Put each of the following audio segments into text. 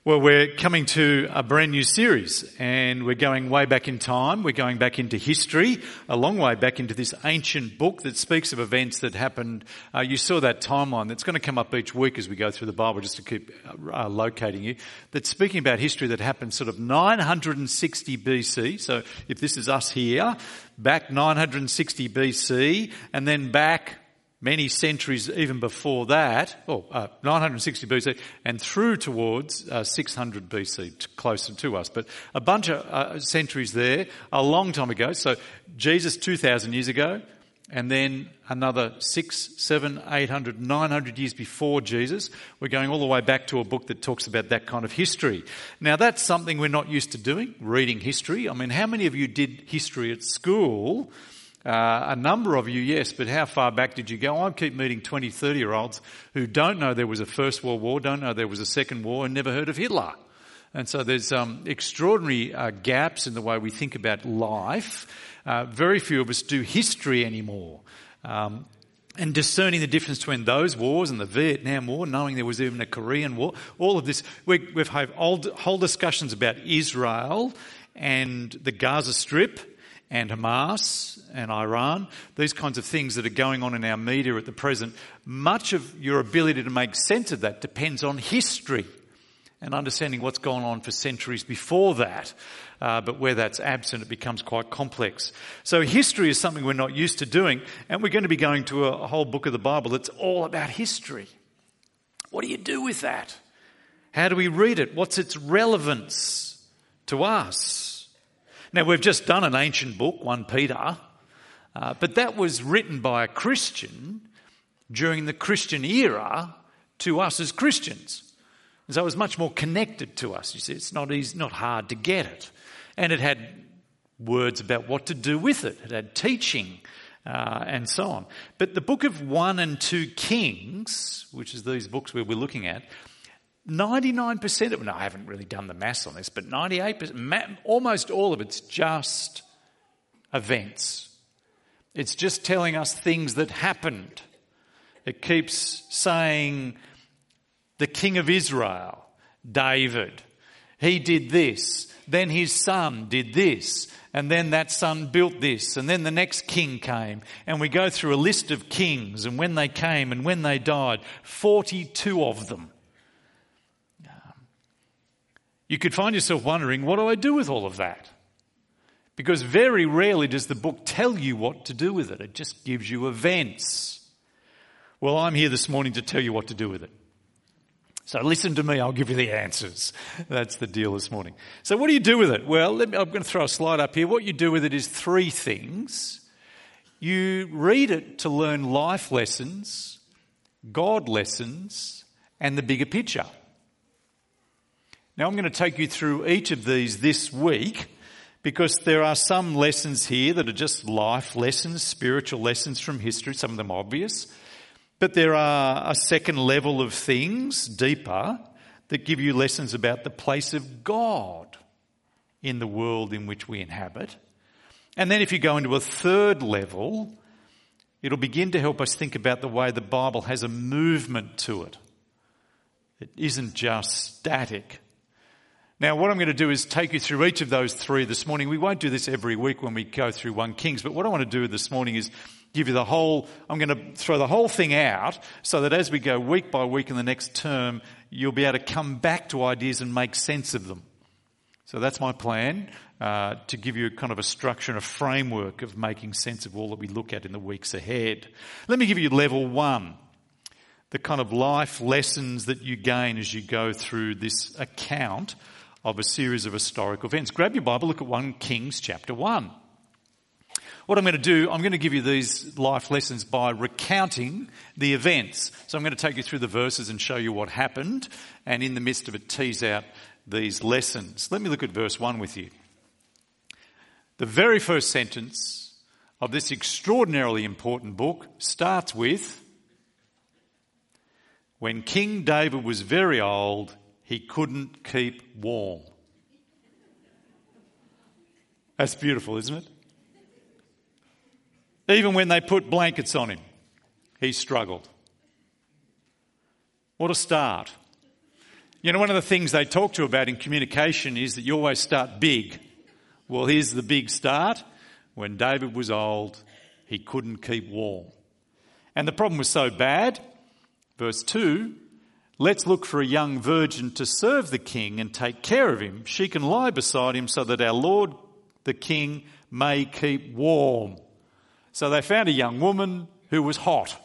Well, we're coming to a brand new series, and we're going way back in time. We're going back into history, a long way back into this ancient book that speaks of events that happened. You saw that timeline that's going to come up each week as we go through the Bible, just to keep locating you. That's speaking about history that happened sort of 960 BC. So if this is us here, back 960 BC, and then back many centuries even before that, 960 BC, and through towards 600 BC, closer to us. But a bunch of centuries there, a long time ago. So Jesus 2,000 years ago, and then another 600, 700, 800, 900 years before Jesus. We're going all the way back to a book that talks about that kind of history. Now, that's something we're not used to doing, reading history. I mean, how many of you did history at school? A number of you, yes, but how far back did you go? I keep meeting 20, 30-year-olds who don't know there was a First World War, don't know there was a Second War, and never heard of Hitler. And so there's extraordinary gaps in the way we think about life. Very few of us do history anymore. And discerning the difference between those wars and the Vietnam War, knowing there was even a Korean War, all of this. We've had whole discussions about Israel and the Gaza Strip and Hamas and Iran, these kinds of things that are going on in our media at the present. Much of your ability to make sense of that depends on history and understanding what's gone on for centuries before that. But where that's absent, it becomes quite complex. So history is something we're not used to doing, and we're going to be going to a whole book of the Bible that's all about history. What do you do with that? How do we read it? What's its relevance to us? Now, we've just done an ancient book, 1 Peter, but that was written by a Christian during the Christian era to us as Christians. And so it was much more connected to us. You see, it's not hard to get it. And it had words about what to do with it. It had teaching and so on. But the book of 1 and 2 Kings, which is these books where we're looking at, 99% of it, I haven't really done the maths on this, but 98%, almost all of it's just events. It's just telling us things that happened. It keeps saying the king of Israel, David, he did this, then his son did this, and then that son built this, and then the next king came, and we go through a list of kings and when they came and when they died, 42 of them. You could find yourself wondering, what do I do with all of that? Because very rarely does the book tell you what to do with it. It just gives you events. Well, I'm here this morning to tell you what to do with it. So listen to me, I'll give you the answers. That's the deal this morning. So what do you do with it? Well, I'm going to throw a slide up here. What you do with it is 3 things. You read it to learn life lessons, God lessons, and the bigger picture. Now, I'm going to take you through each of these this week because there are some lessons here that are just life lessons, spiritual lessons from history, some of them obvious. But there are a second level of things, deeper, that give you lessons about the place of God in the world in which we inhabit. And then if you go into a third level, it'll begin to help us think about the way the Bible has a movement to it. It isn't just static. Now, what I'm going to do is take you through each of those 3 this morning. We won't do this every week when we go through 1 Kings, but what I want to do this morning is give you I'm going to throw the whole thing out so that as we go week by week in the next term, you'll be able to come back to ideas and make sense of them. So that's my plan, to give you kind of a structure and a framework of making sense of all that we look at in the weeks ahead. Let me give you level 1. The kind of life lessons that you gain as you go through this account of a series of historical events. Grab your Bible, look at 1 Kings chapter 1. What I'm going to do, I'm going to give you these life lessons by recounting the events. So I'm going to take you through the verses and show you what happened, and in the midst of it tease out these lessons. Let me look at verse 1 with you. The very first sentence of this extraordinarily important book starts with, "When King David was very old, he couldn't keep warm." That's beautiful, isn't it? Even when they put blankets on him, he struggled. What a start. You know, one of the things they talk to you about in communication is that you always start big. Well, here's the big start. When David was old, he couldn't keep warm. And the problem was so bad. Verse 2, let's look for a young virgin to serve the king and take care of him. She can lie beside him so that our Lord the king may keep warm. So they found a young woman who was hot.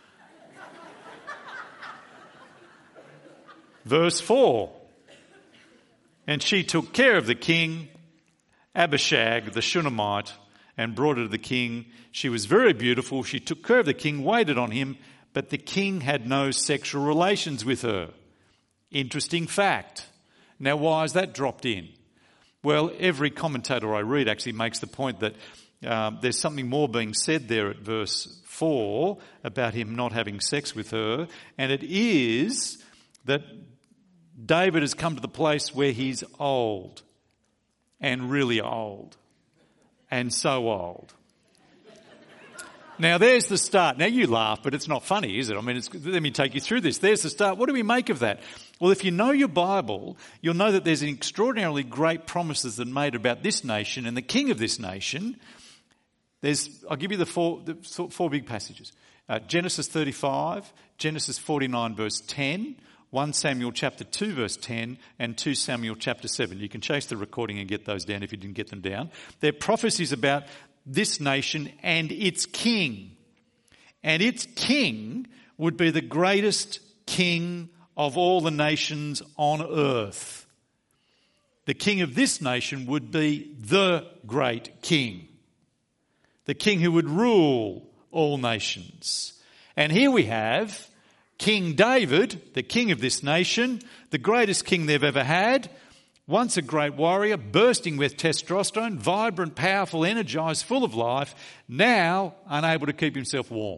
Verse 4, and she took care of the king, Abishag the Shunammite, and brought her to the king. She was very beautiful. She took care of the king, waited on him, but the king had no sexual relations with her. Interesting fact. Now, why is that dropped in? Well, every commentator I read actually makes the point that there's something more being said there at verse 4 about him not having sex with her, and it is that David has come to the place where he's old, and really old, and so old. Now there's the start. Now you laugh, but it's not funny, is it? I mean, let me take you through this. There's the start. What do we make of that? Well, if you know your Bible, you'll know that there's an extraordinarily great promises that are made about this nation and the king of this nation. I'll give you the four big passages. Genesis 35, Genesis 49 verse 10, 1 Samuel chapter 2 verse 10 and 2 Samuel chapter 7. You can chase the recording and get those down if you didn't get them down. They're prophecies about this nation and its king. And its king would be the greatest king of all the nations on earth. The king of this nation would be the great king. The king who would rule all nations. And here we have King David, the king of this nation, the greatest king they've ever had, once a great warrior, bursting with testosterone, vibrant, powerful, energised, full of life, now unable to keep himself warm.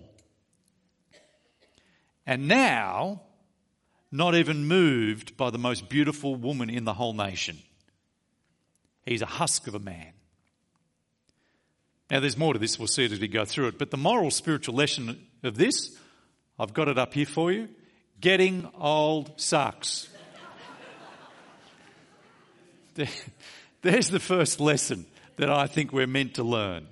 And now not even moved by the most beautiful woman in the whole nation. He's a husk of a man. Now there's more to this, we'll see it as we go through it, but the moral spiritual lesson of this, I've got it up here for you. Getting old sucks. There's the first lesson that I think we're meant to learn.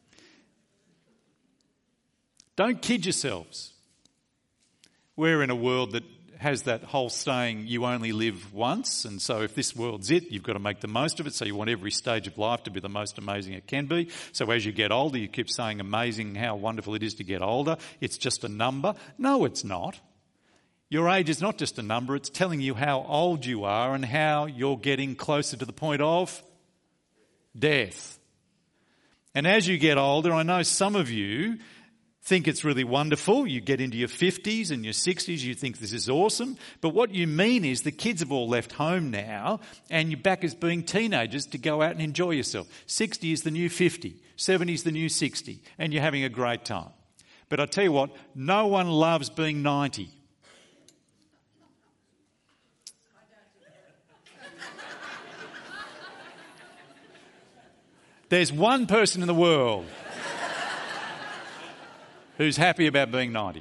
Don't kid yourselves. We're in a world that has that whole saying, you only live once, and so if this world's it, you've got to make the most of it, so you want every stage of life to be the most amazing it can be. So as you get older, you keep saying amazing, how wonderful it is to get older. It's just a number. No, it's not. Your age is not just a number, it's telling you how old you are and how you're getting closer to the point of death. And as you get older, I know some of you think it's really wonderful. You get into your 50s and your 60s, you think this is awesome. But what you mean is the kids have all left home now and you're back as being teenagers to go out and enjoy yourself. 60 is the new 50, 70 is the new 60, and you're having a great time. But I tell you what, no one loves being 90. There's one person in the world who's happy about being 90.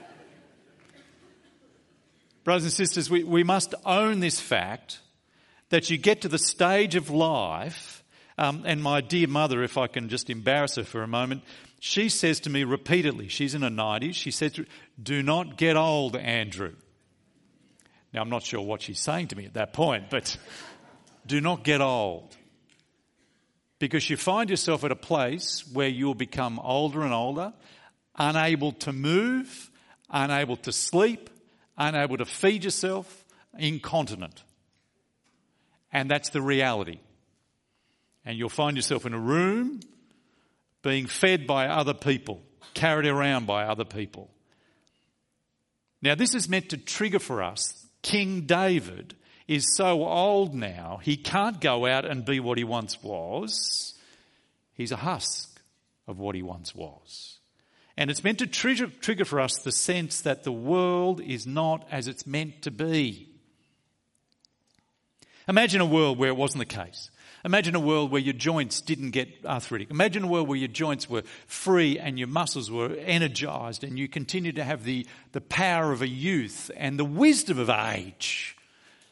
Brothers and sisters, we must own this fact that you get to the stage of life, and my dear mother, if I can just embarrass her for a moment, she says to me repeatedly, she's in her 90s, she says, do not get old, Andrew. Now, I'm not sure what she's saying to me at that point, but do not get old. Because you find yourself at a place where you'll become older and older, unable to move, unable to sleep, unable to feed yourself, incontinent. And that's the reality. And you'll find yourself in a room being fed by other people, carried around by other people. Now this is meant to trigger for us. King David is so old now, he can't go out and be what he once was. He's a husk of what he once was. And it's meant to trigger for us the sense that the world is not as it's meant to be. Imagine a world where it wasn't the case. Imagine a world where your joints didn't get arthritic. Imagine a world where your joints were free and your muscles were energised and you continued to have the power of a youth and the wisdom of age.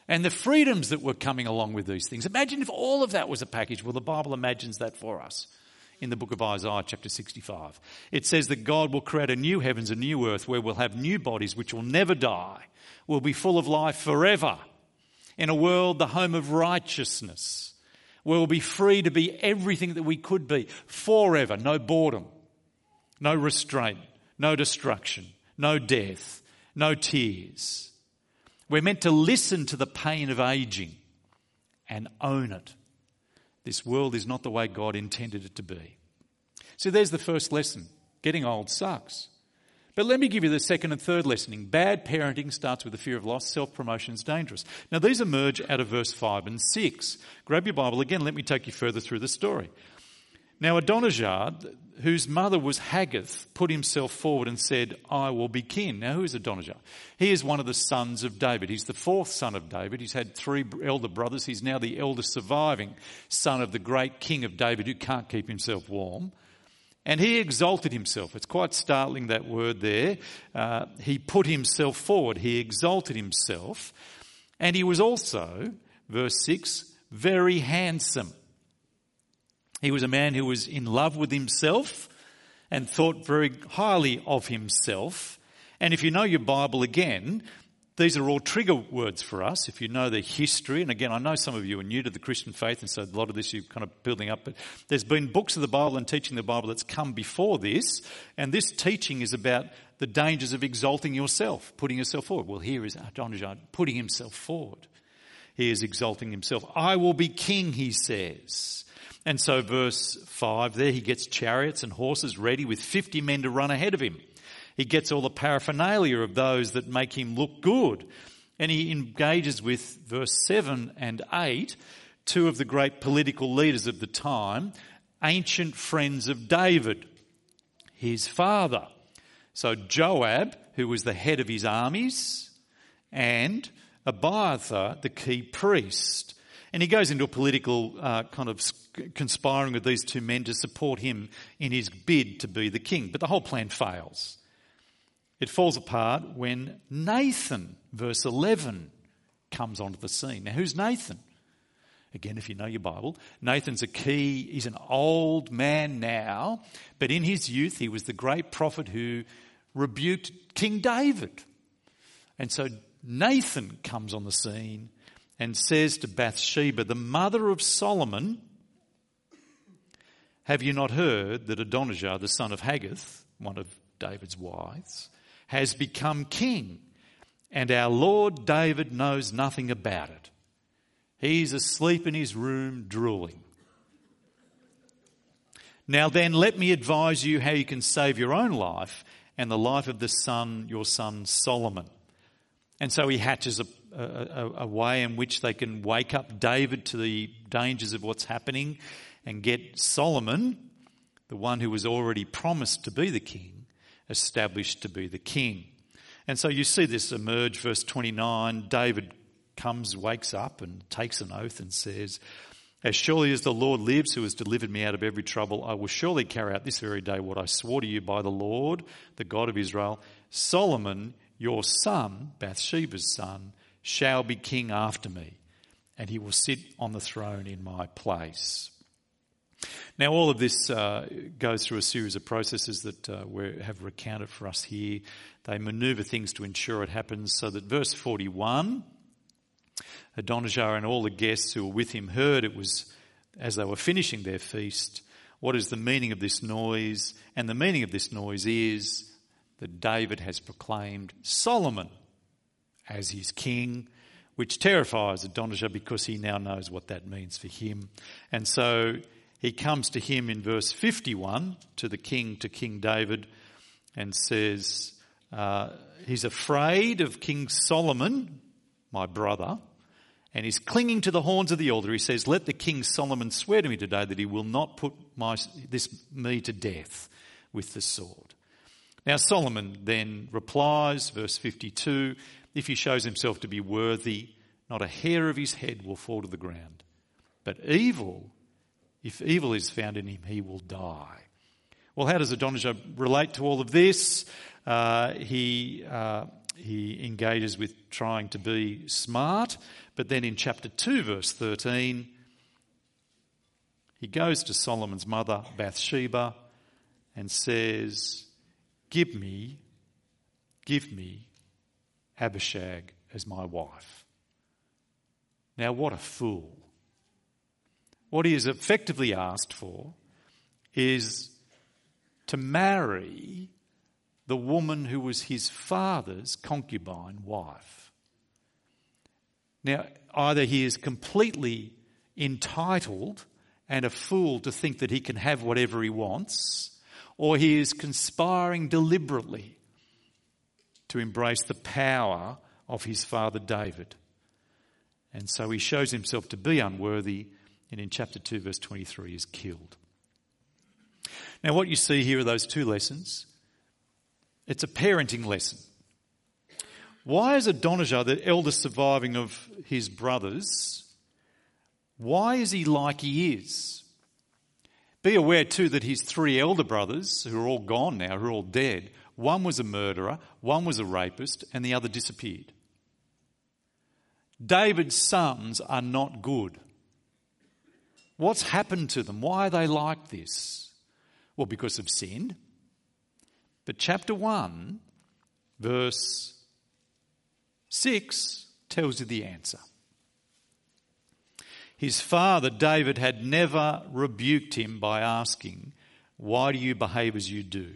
and the freedoms that were coming along with these things. Imagine if all of that was a package. Well, the Bible imagines that for us in the book of Isaiah chapter 65. It says that God will create a new heavens, a new earth where we'll have new bodies which will never die. We'll be full of life forever. In a world, the home of righteousness, where we'll be free to be everything that we could be forever. No boredom, no restraint, no destruction, no death, no tears. We're meant to listen to the pain of aging and own it. This world is not the way God intended it to be. So there's the first lesson. Getting old sucks. But let me give you the second and third lesson. Bad parenting starts with the fear of loss. Self-promotion is dangerous. Now these emerge out of verse 5 and 6. Grab your Bible again. Let me take you further through the story. Now Adonijah, whose mother was Haggith, put himself forward and said, I will be king. Now who is Adonijah? He is one of the sons of David. He's the fourth son of David. He's had 3 elder brothers. He's now the eldest surviving son of the great king of David who can't keep himself warm. And he exalted himself. It's quite startling, that word there. He put himself forward. He exalted himself. And he was also, verse 6, very handsome. He was a man who was in love with himself and thought very highly of himself. And if you know your Bible again, these are all trigger words for us. If you know the history, and again, I know some of you are new to the Christian faith, and so a lot of this you're kind of building up, but there's been books of the Bible and teaching the Bible that's come before this, and this teaching is about the dangers of exalting yourself, putting yourself forward. Well, here is Adonijah putting himself forward. He is exalting himself. I will be king, he says. And so verse 5 there, he gets chariots and horses ready with 50 men to run ahead of him. He gets all the paraphernalia of those that make him look good. And he engages with verse 7 and 8, 2 of the great political leaders of the time, ancient friends of David, his father. So Joab, who was the head of his armies, and Abiathar, the key priest. And he goes into a political kind of conspiring with these 2 men to support him in his bid to be the king. But the whole plan fails. It falls apart when Nathan, verse 11, comes onto the scene. Now, who's Nathan? Again, if you know your Bible, Nathan's he's an old man now, but in his youth he was the great prophet who rebuked King David. And so Nathan comes on the scene and says to Bathsheba, the mother of Solomon, have you not heard that Adonijah, the son of Haggith, one of David's wives, has become king, and our Lord David knows nothing about it. He's asleep in his room drooling. Now then, let me advise you how you can save your own life and the life of your son Solomon. And so he hatches a way in which they can wake up David to the dangers of what's happening and get Solomon, the one who was already promised to be the king, established to be the king. And so you see this emerge, verse 29, David wakes up and takes an oath and says, as surely as the Lord lives who has delivered me out of every trouble, I will surely carry out this very day what I swore to you by the Lord, the God of Israel. Solomon, your son, Bathsheba's son, shall be king after me, and he will sit on the throne in my place. Now, all of this goes through a series of processes that we have recounted for us here. They manoeuvre things to ensure it happens, so that verse 41, Adonijah and all the guests who were with him heard it was as they were finishing their feast. What is the meaning of this noise? And the meaning of this noise is that David has proclaimed Solomon as his king, which terrifies Adonijah because he now knows what that means for him. And so he comes to him in verse 51, to King David, and says he's afraid of King Solomon, my brother, and he's clinging to the horns of the altar. He says, let the King Solomon swear to me today that he will not put me to death with the sword. Now Solomon then replies, verse 52, if he shows himself to be worthy, not a hair of his head will fall to the ground. But if evil is found in him, he will die. Well, how does Adonijah relate to all of this? He he engages with trying to be smart. But then in chapter 2, verse 13, he goes to Solomon's mother, Bathsheba, and says, give me Abishag as my wife. Now, what a fool. What he has effectively asked for is to marry the woman who was his father's concubine wife. Now, either he is completely entitled and a fool to think that he can have whatever he wants, or he is conspiring deliberately to embrace the power of his father David. And so he shows himself to be unworthy, and in chapter 2, verse 23, is killed. Now, what you see here are those two lessons. It's a parenting lesson. Why is Adonijah, the eldest surviving of his brothers, why is he like he is? Be aware too that his three elder brothers, who are all gone now, who are all dead, one was a murderer, one was a rapist, and the other disappeared. David's sons are not good. What's happened to them? Why are they like this? Well, because of sin. But chapter 1, verse 6 tells you the answer. His father, David, had never rebuked him by asking, why do you behave as you do?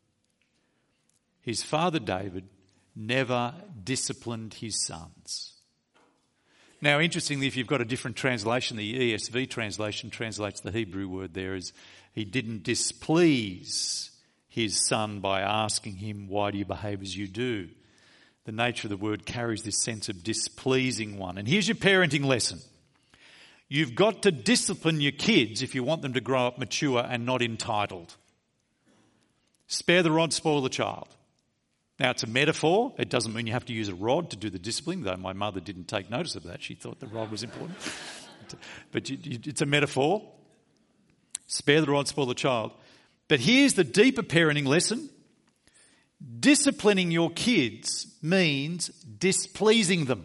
His father, David, never disciplined his sons. Now, interestingly, if you've got a different translation, the ESV translation translates the Hebrew word there as he didn't displease his son by asking him, why do you behave as you do? The nature of the word carries this sense of displeasing one. And here's your parenting lesson. You've got to discipline your kids if you want them to grow up mature and not entitled. Spare the rod, spoil the child. Now, it's a metaphor. It doesn't mean you have to use a rod to do the discipline, though my mother didn't take notice of that. She thought the rod was important. But it's a metaphor. Spare the rod, spoil the child. But here's the deeper parenting lesson. Disciplining your kids means displeasing them.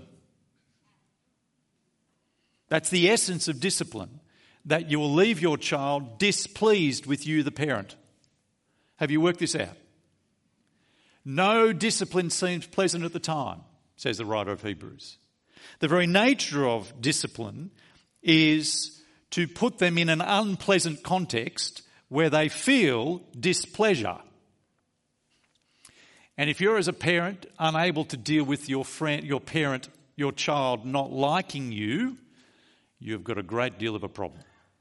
That's the essence of discipline, that you will leave your child displeased with you, the parent. Have you worked this out? No discipline seems pleasant at the time, says the writer of Hebrews. The very nature of discipline is to put them in an unpleasant context where they feel displeasure. And if you're, as a parent, unable to deal with your child not liking you, you've got a great deal of a problem.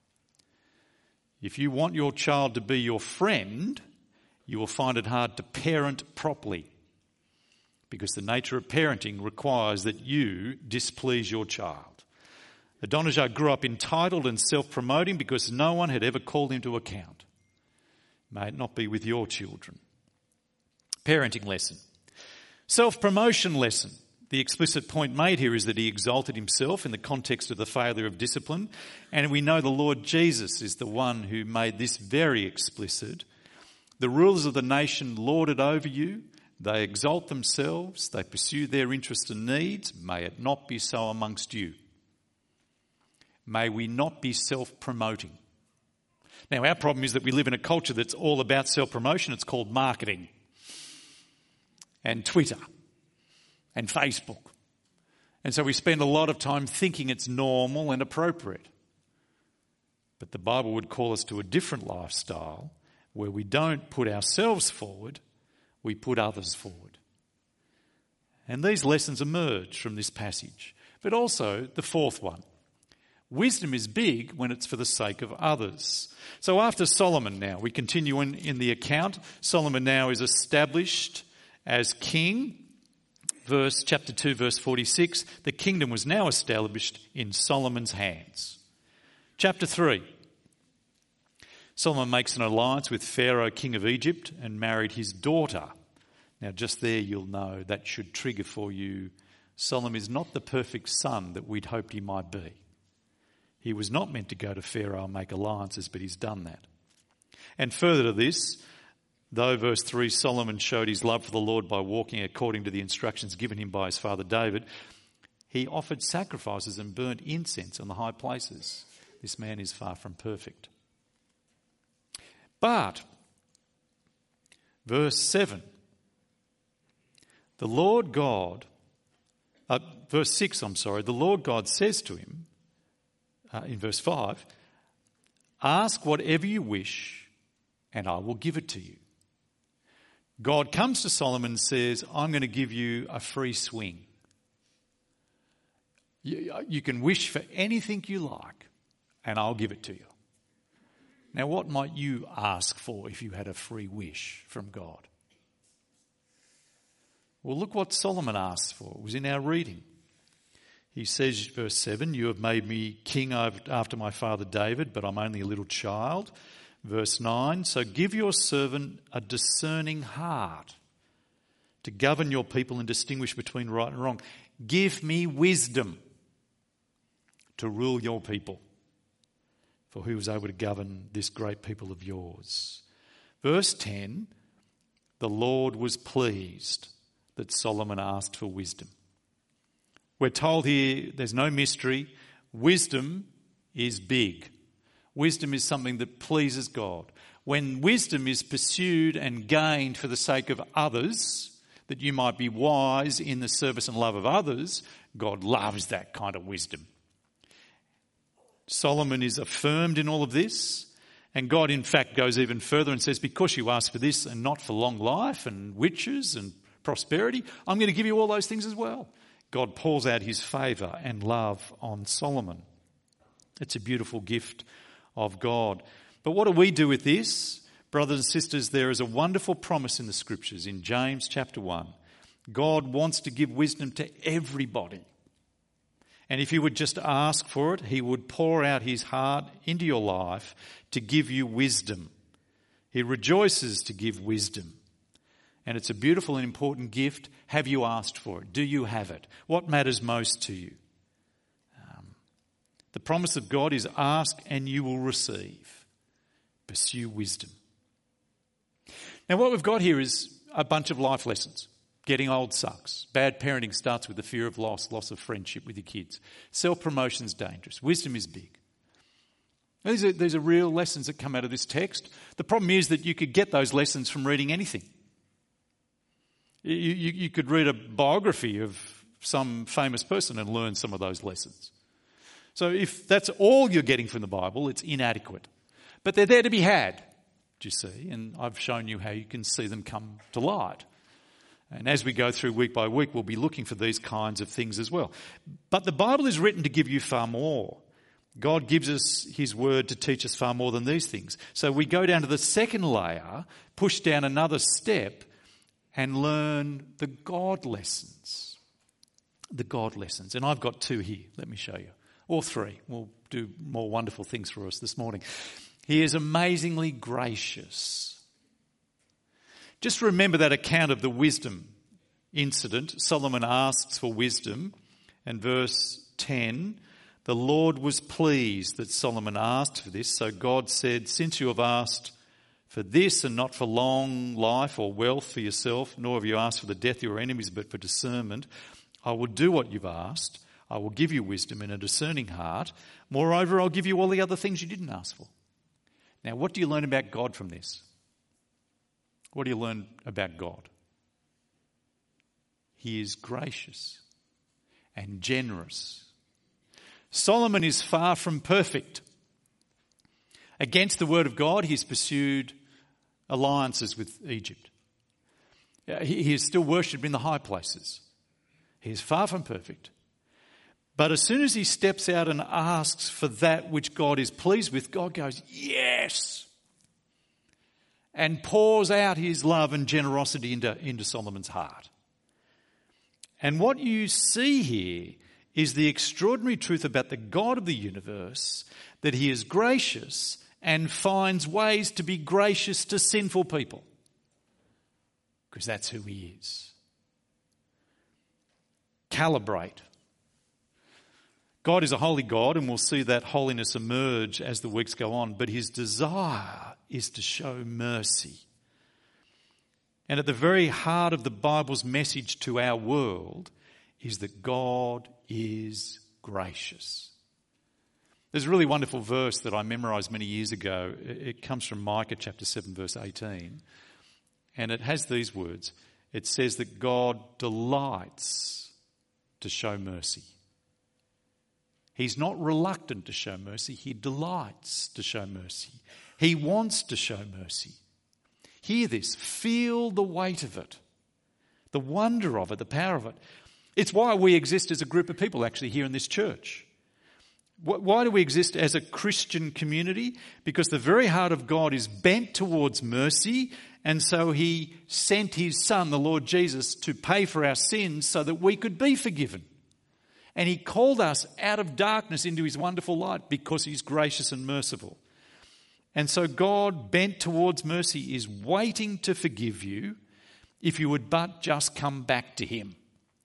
If you want your child to be your friend, you will find it hard to parent properly, because the nature of parenting requires that you displease your child. Adonijah grew up entitled and self-promoting because no one had ever called him to account. May it not be with your children. Parenting lesson. Self-promotion lesson. The explicit point made here is that he exalted himself in the context of the failure of discipline, and we know the Lord Jesus is the one who made this very explicit. The rulers of the nation lord it over you. They exalt themselves. They pursue their interests and needs. May it not be so amongst you. May we not be self-promoting. Now, our problem is that we live in a culture that's all about self-promotion. It's called marketing and Twitter and Facebook. And so we spend a lot of time thinking it's normal and appropriate. But the Bible would call us to a different lifestyle where we don't put ourselves forward, we put others forward. And these lessons emerge from this passage. But also the fourth one. Wisdom is big when it's for the sake of others. So after Solomon now, we continue in the account. Solomon now is established as king. Chapter 2, verse 46, the kingdom was now established in Solomon's hands. Chapter 3, Solomon makes an alliance with Pharaoh, king of Egypt, and married his daughter. Now just there you'll know that should trigger for you, Solomon is not the perfect son that we'd hoped he might be. He was not meant to go to Pharaoh and make alliances, but he's done that. And further to this, Though, verse 3, Solomon showed his love for the Lord by walking according to the instructions given him by his father David, he offered sacrifices and burnt incense on the high places. This man is far from perfect. But, verse 7, the Lord God, verse 6, the Lord God says to him, in verse 5, ask whatever you wish and I will give it to you. God comes to Solomon and says, I'm going to give you a free swing. You can wish for anything you like and I'll give it to you. Now, what might you ask for if you had a free wish from God? Well, look what Solomon asked for. It was in our reading. He says, verse 7, you have made me king after my father David, but I'm only a little child. Verse 9, so give your servant a discerning heart to govern your people and distinguish between right and wrong. Give me wisdom to rule your people, for who was able to govern this great people of yours? Verse 10, the Lord was pleased that Solomon asked for wisdom. We're told here there's no mystery. Wisdom is big. Wisdom is something that pleases God. When wisdom is pursued and gained for the sake of others, that you might be wise in the service and love of others, God loves that kind of wisdom. Solomon is affirmed in all of this, and God in fact goes even further and says, because you asked for this and not for long life and riches and prosperity, I'm going to give you all those things as well. God pours out his favour and love on Solomon. It's a beautiful gift of God. But what do we do with this? Brothers and sisters, there is a wonderful promise in the scriptures in James chapter 1. God wants to give wisdom to everybody. And if you would just ask for it, he would pour out his heart into your life to give you wisdom. He rejoices to give wisdom. And it's a beautiful and important gift. Have you asked for it? Do you have it? What matters most to you? The promise of God is ask and you will receive. Pursue wisdom. Now what we've got here is a bunch of life lessons. Getting old sucks. Bad parenting starts with the fear of loss of friendship with your kids. Self-promotion's dangerous. Wisdom is big. These are real lessons that come out of this text. The problem is that you could get those lessons from reading anything. You could read a biography of some famous person and learn some of those lessons. So if that's all you're getting from the Bible, it's inadequate. But they're there to be had, do you see? And I've shown you how you can see them come to light. And as we go through week by week, we'll be looking for these kinds of things as well. But the Bible is written to give you far more. God gives us his word to teach us far more than these things. So we go down to the second layer, push down another step, and learn the God lessons. The God lessons. And I've got two here. Let me show you. Or three. We'll do more wonderful things for us this morning. He is amazingly gracious. Just remember that account of the wisdom incident. Solomon asks for wisdom. And verse 10, the Lord was pleased that Solomon asked for this. So God said, since you have asked for this and not for long life or wealth for yourself, nor have you asked for the death of your enemies, but for discernment, I will do what you've asked. I will give you wisdom and a discerning heart. Moreover, I'll give you all the other things you didn't ask for. Now, what do you learn about God from this? What do you learn about God? He is gracious and generous. Solomon is far from perfect. Against the word of God, he's pursued alliances with Egypt. He is still worshipped in the high places. He is far from perfect. But as soon as he steps out and asks for that which God is pleased with, God goes, yes, and pours out his love and generosity into Solomon's heart. And what you see here is the extraordinary truth about the God of the universe, that he is gracious and finds ways to be gracious to sinful people. Because that's who he is. Calibrate. God is a holy God, and we'll see that holiness emerge as the weeks go on, but his desire is to show mercy. And at the very heart of the Bible's message to our world is that God is gracious. There's a really wonderful verse that I memorised many years ago. It comes from Micah chapter 7 verse 18. And it has these words. It says that God delights to show mercy. He's not reluctant to show mercy. He delights to show mercy. He wants to show mercy. Hear this. Feel the weight of it. The wonder of it, the power of it. It's why we exist as a group of people actually here in this church. Why do we exist as a Christian community? Because the very heart of God is bent towards mercy, and so he sent his Son, the Lord Jesus, to pay for our sins so that we could be forgiven. And he called us out of darkness into his wonderful light because he's gracious and merciful. And so God, bent towards mercy, is waiting to forgive you if you would but just come back to him.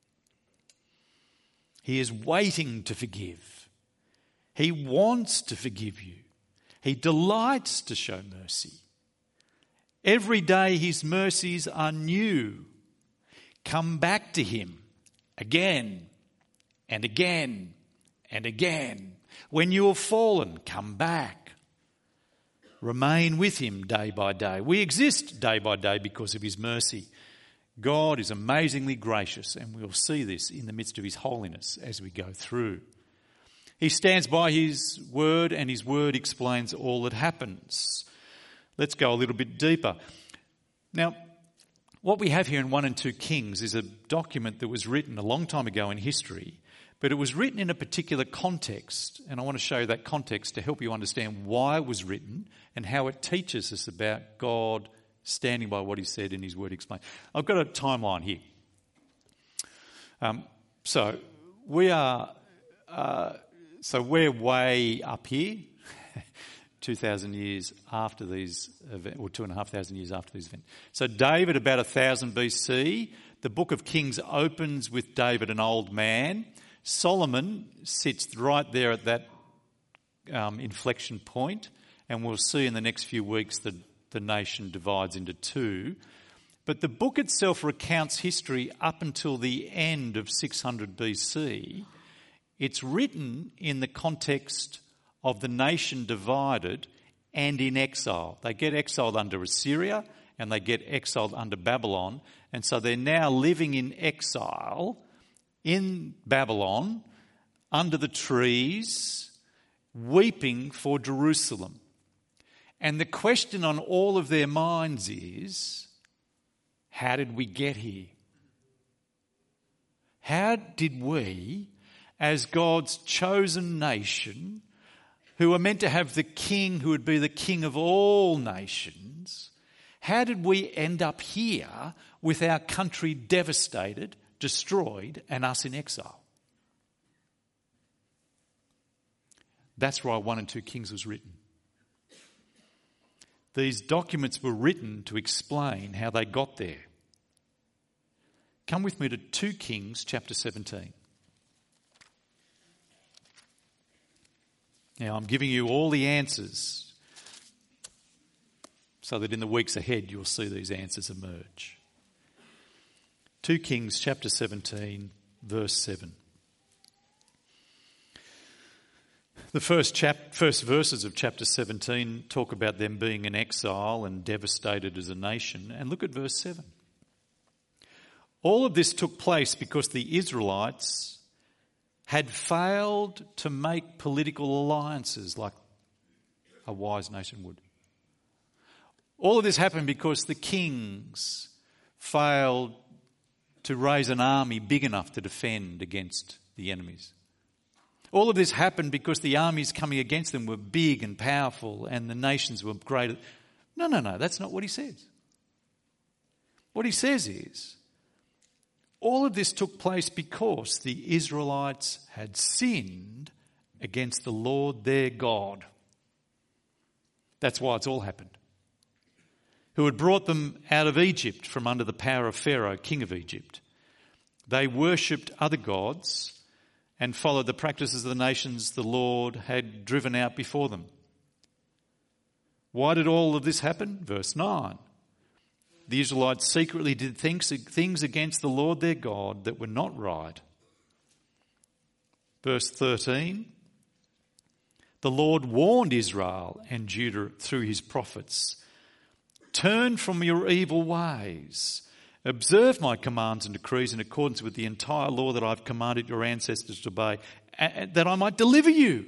He is waiting to forgive. He wants to forgive you. He delights to show mercy. Every day his mercies are new. Come back to him again and again and again. When you have fallen, come back. Remain with him day by day. We exist day by day because of his mercy. God is amazingly gracious, and we'll see this in the midst of his holiness as we go through. He stands by his word, and his word explains all that happens. Let's go a little bit deeper. Now, what we have here in 1 and 2 Kings is a document that was written a long time ago in history, but it was written in a particular context, and I want to show you that context to help you understand why it was written and how it teaches us about God standing by what he said in his word explained. I've got a timeline here. So we're way up here, 2,000 years after these events, or 2,500 years after these events. So David, about 1000 BC, the book of Kings opens with David, an old man. Solomon sits right there at that inflection point, and we'll see in the next few weeks that the nation divides into two. But the book itself recounts history up until the end of 600 BC. It's written in the context of the nation divided and in exile. They get exiled under Assyria and they get exiled under Babylon. And so they're now living in exile in Babylon under the trees, weeping for Jerusalem. And the question on all of their minds is, how did we get here? How did we, as God's chosen nation, who are meant to have the king who would be the king of all nations, how did we end up here with our country devastated, destroyed, and us in exile? That's why 1 and 2 Kings was written. These documents were written to explain how they got there. Come with me to 2 Kings chapter 17. Now, I'm giving you all the answers so that in the weeks ahead you'll see these answers emerge. 2 Kings chapter 17, verse 7. The first verses of chapter 17 talk about them being in exile and devastated as a nation. And look at verse 7. All of this took place because the Israelites had failed to make political alliances like a wise nation would. All of this happened because the kings failed to raise an army big enough to defend against the enemies. All of this happened because the armies coming against them were big and powerful and the nations were greater. No, that's not what he says. What he says is, all of this took place because the Israelites had sinned against the Lord their God. That's why it's all happened. Who had brought them out of Egypt from under the power of Pharaoh, king of Egypt. They worshipped other gods and followed the practices of the nations the Lord had driven out before them. Why did all of this happen? Verse 9. the Israelites secretly did things against the Lord their God that were not right. Verse 13, the Lord warned Israel and Judah through his prophets, turn from your evil ways. Observe my commands and decrees in accordance with the entire law that I've commanded your ancestors to obey, that I might deliver you.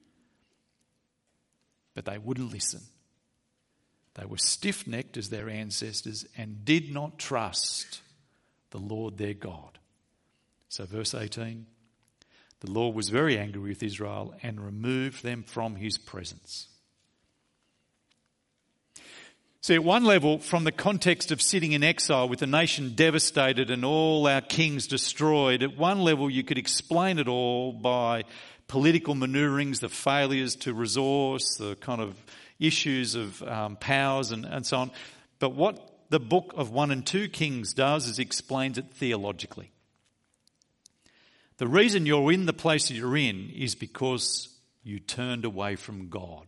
But they wouldn't listen. They were stiff-necked as their ancestors and did not trust the Lord their God. So verse 18, the Lord was very angry with Israel and removed them from his presence. See, at one level, from the context of sitting in exile with the nation devastated and all our kings destroyed, at one level you could explain it all by political manoeuvrings, the failures to resource, the kind of issues of powers and so on. But what the book of 1 and 2 Kings does is explains it theologically. The reason you're in the place that you're in is because you turned away from God.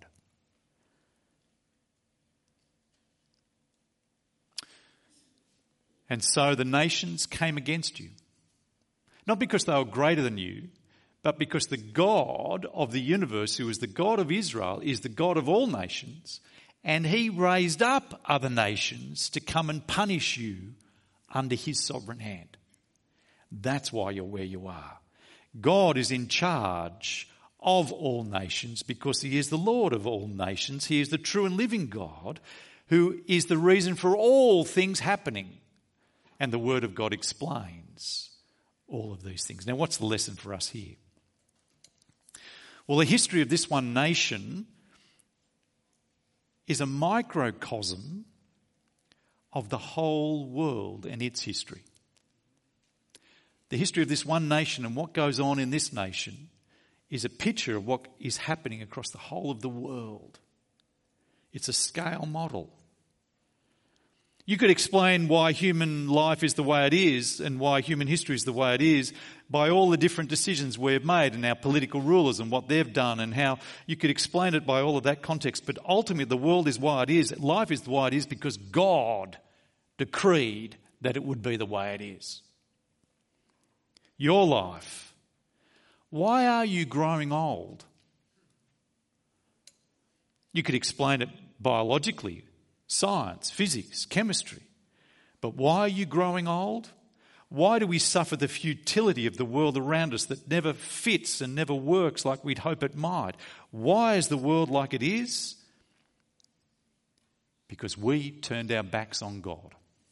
And so the nations came against you. Not because they were greater than you, but because the God of the universe, who is the God of Israel, is the God of all nations, and he raised up other nations to come and punish you under his sovereign hand. That's why you're where you are. God is in charge of all nations because he is the Lord of all nations. He is the true and living God who is the reason for all things happening. And the Word of God explains all of these things. Now, what's the lesson for us here? Well, the history of this one nation is a microcosm of the whole world and its history. The history of this one nation and what goes on in this nation is a picture of what is happening across the whole of the world. It's a scale model. You could explain why human life is the way it is and why human history is the way it is by all the different decisions we've made and our political rulers and what they've done and how you could explain it by all of that context. But ultimately the world is why it is. Life is the way it is because God decreed that it would be the way it is. Your life. Why are you growing old? You could explain it biologically. Science, physics, chemistry. But why are you growing old? Why do we suffer the futility of the world around us that never fits and never works like we'd hope it might? Why is the world like it is? Because we turned our backs on God.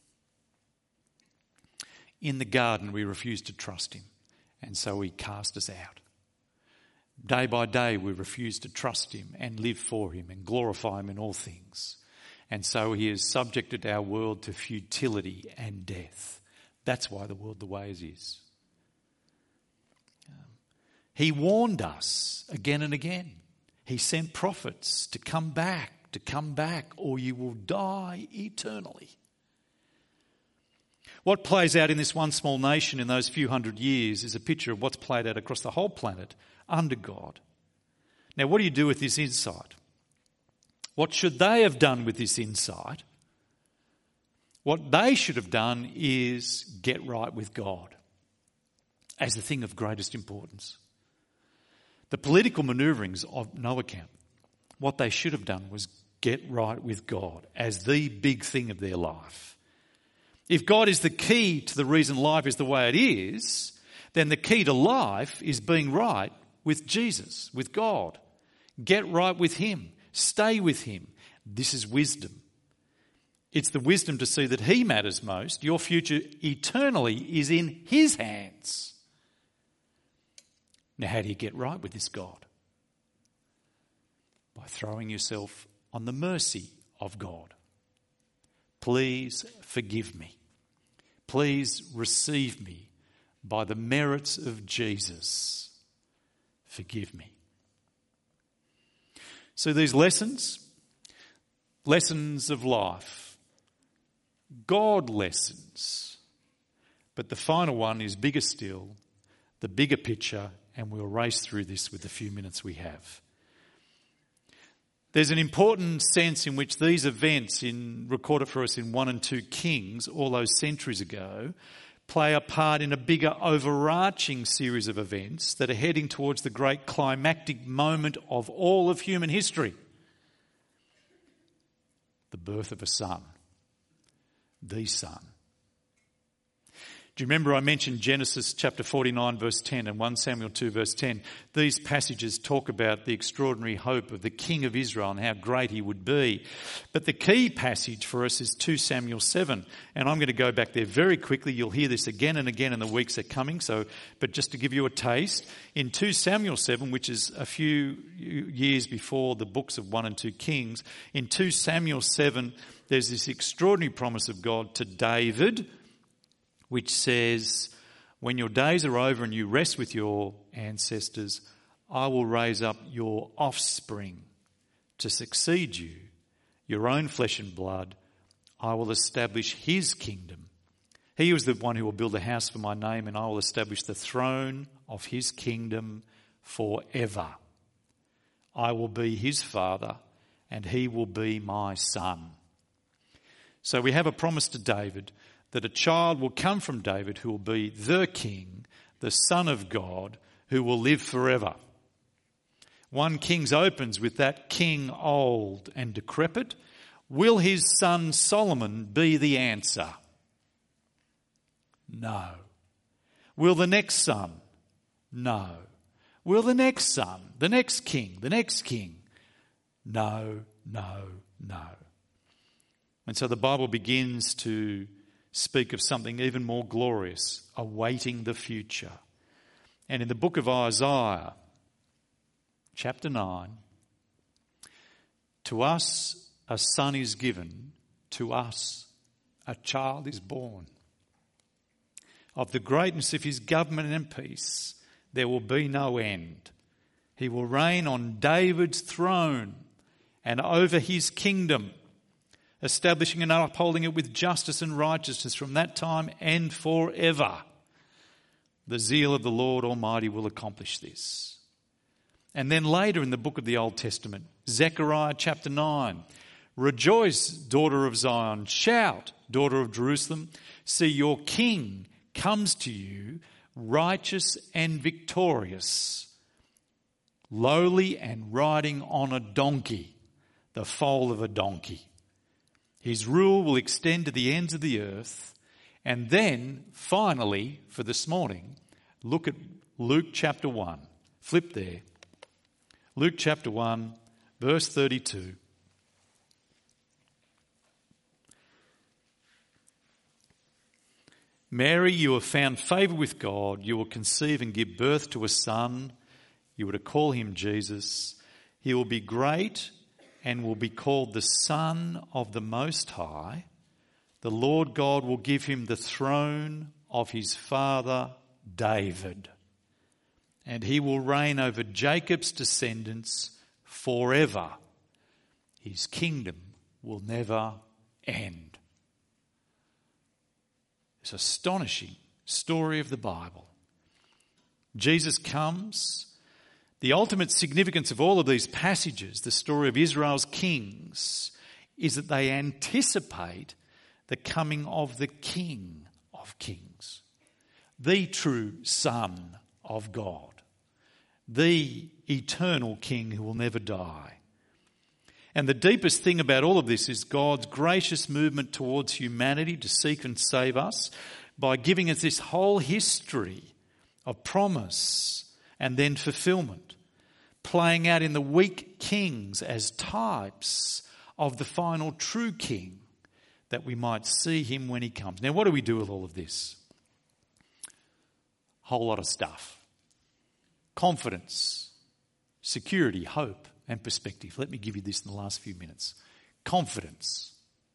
In the garden, we refused to trust him, and so he cast us out. Day by day, we refused to trust him and live for him and glorify him in all things. And so he has subjected our world to futility and death. That's why the world the way it is. He warned us again and again. He sent prophets to come back, or you will die eternally. What plays out in this one small nation in those few hundred years is a picture of what's played out across the whole planet under God. Now, what do you do with this insight? What should they have done with this insight? What they should have done is get right with God as the thing of greatest importance. The political manoeuvrings of no account. What they should have done was get right with God as the big thing of their life. If God is the key to the reason life is the way it is, then the key to life is being right with Jesus, with God. Get right with him. Stay with him. This is wisdom. It's the wisdom to see that he matters most. Your future eternally is in his hands. Now, how do you get right with this God? By throwing yourself on the mercy of God. Please forgive me. Please receive me by the merits of Jesus. Forgive me. So these lessons of life, God lessons. But the final one is bigger still, the bigger picture, and we'll race through this with the few minutes we have. There's an important sense in which these events recorded for us in 1 and 2 Kings, all those centuries ago, play a part in a bigger overarching series of events that are heading towards the great climactic moment of all of human history. The birth of a son. The Son. Do you remember I mentioned Genesis chapter 49 verse 10 and 1 Samuel 2 verse 10? These passages talk about the extraordinary hope of the King of Israel and how great he would be. But the key passage for us is 2 Samuel 7. And I'm going to go back there very quickly. You'll hear this again and again in the weeks that are coming. But just to give you a taste, in 2 Samuel 7, which is a few years before the books of 1 and 2 Kings, in 2 Samuel 7, there's this extraordinary promise of God to David, which says, when your days are over and you rest with your ancestors, I will raise up your offspring to succeed you, your own flesh and blood. I will establish his kingdom. He was the one who will build a house for my name, and I will establish the throne of his kingdom forever. I will be his father, and he will be my son. So we have a promise to David that a child will come from David who will be the king, the Son of God, who will live forever. 1 Kings opens with that king old and decrepit. Will his son Solomon be the answer? No. Will the next son? No. Will the next son, the next king? No, no, no. And so the Bible begins to speak of something even more glorious, awaiting the future. And in the book of Isaiah, chapter 9, to us a son is given, to us a child is born. Of the greatness of his government and peace, there will be no end. He will reign on David's throne and over his kingdom, establishing and upholding it with justice and righteousness from that time and forever. The zeal of the Lord Almighty will accomplish this. And then later in the book of the Old Testament, Zechariah chapter 9, rejoice, daughter of Zion, shout, daughter of Jerusalem, see your king comes to you, righteous and victorious, lowly and riding on a donkey, the foal of a donkey. His rule will extend to the ends of the earth. And then, finally, for this morning, look at Luke chapter 1. Flip there. Luke chapter 1, verse 32. Mary, you have found favour with God. You will conceive and give birth to a son. You are to call him Jesus. He will be great and will be called the Son of the Most High. The Lord God will give him the throne of his father David, and he will reign over Jacob's descendants forever. His kingdom will never end. It's an astonishing story of the Bible. Jesus comes. The ultimate significance of all of these passages, the story of Israel's kings, is that they anticipate the coming of the King of Kings, the true Son of God, the eternal King who will never die. And the deepest thing about all of this is God's gracious movement towards humanity to seek and save us by giving us this whole history of promise and then fulfillment, playing out in the weak kings as types of the final true king, that we might see him when he comes. Now, what do we do with all of this? Whole lot of stuff. Confidence, security, hope, and perspective. Let me give you this in the last few minutes. Confidence.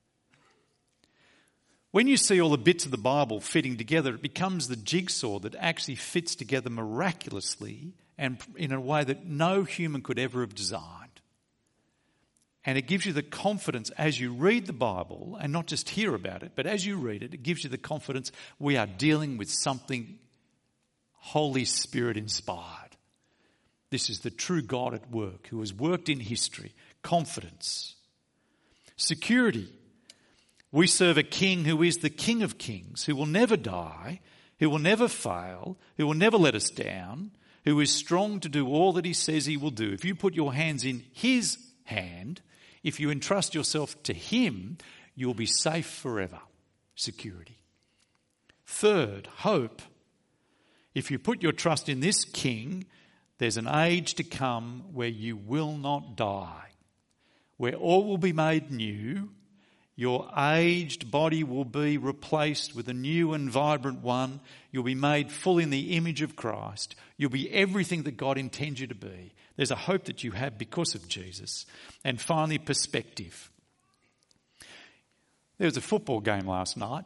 When you see all the bits of the Bible fitting together, it becomes the jigsaw that actually fits together miraculously and in a way that no human could ever have designed. And it gives you the confidence as you read the Bible, and not just hear about it, but as you read it, it gives you the confidence we are dealing with something Holy Spirit inspired. This is the true God at work who has worked in history, confidence. Security. We serve a King who is the King of Kings, who will never die, who will never fail, who will never let us down, who is strong to do all that he says he will do. If you put your hands in his hand, if you entrust yourself to him, you'll be safe forever. Security. Third, hope. If you put your trust in this King, there's an age to come where you will not die, where all will be made new. Your aged body will be replaced with a new and vibrant one. You'll be made full in the image of Christ. You'll be everything that God intends you to be. There's a hope that you have because of Jesus. And finally, perspective. There was a football game last night.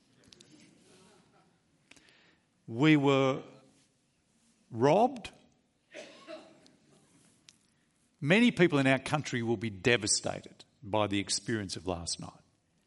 We were robbed. Many people in our country will be devastated by the experience of last night.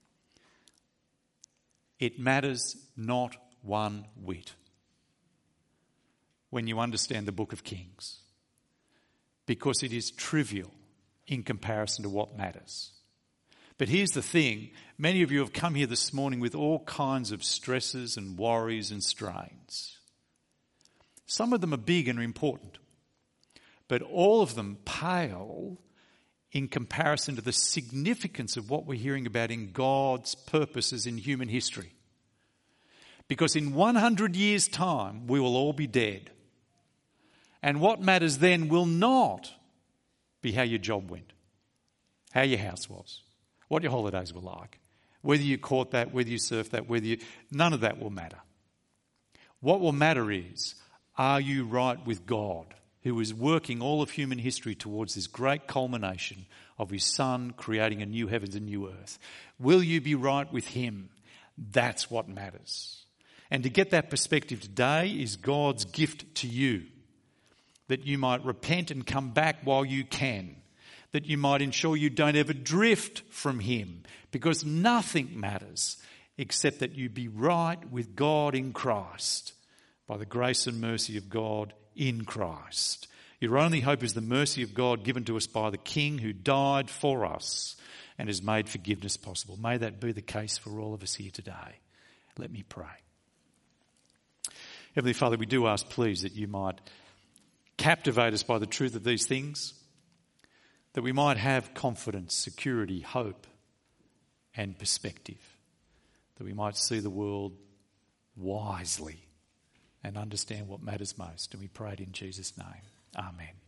It matters not one whit when you understand the Book of Kings, because it is trivial in comparison to what matters. But here's the thing, many of you have come here this morning with all kinds of stresses and worries and strains. Some of them are big and important, but all of them pale in comparison to the significance of what we're hearing about in God's purposes in human history. Because in 100 years' time, we will all be dead. And what matters then will not be how your job went, how your house was, what your holidays were like, whether you caught that, whether you surfed that, none of that will matter. What will matter is, are you right with God, who is working all of human history towards this great culmination of his Son creating a new heavens and new earth? Will you be right with him? That's what matters. And to get that perspective today is God's gift to you, that you might repent and come back while you can, that you might ensure you don't ever drift from him, because nothing matters except that you be right with God in Christ, by the grace and mercy of God in Christ. Your only hope is the mercy of God given to us by the King who died for us and has made forgiveness possible. May that be the case for all of us here today. Let me pray. Heavenly Father, we do ask, please, that you might captivate us by the truth of these things, that we might have confidence, security, hope and perspective, that we might see the world wisely and understand what matters most. And we pray it in Jesus' name. Amen.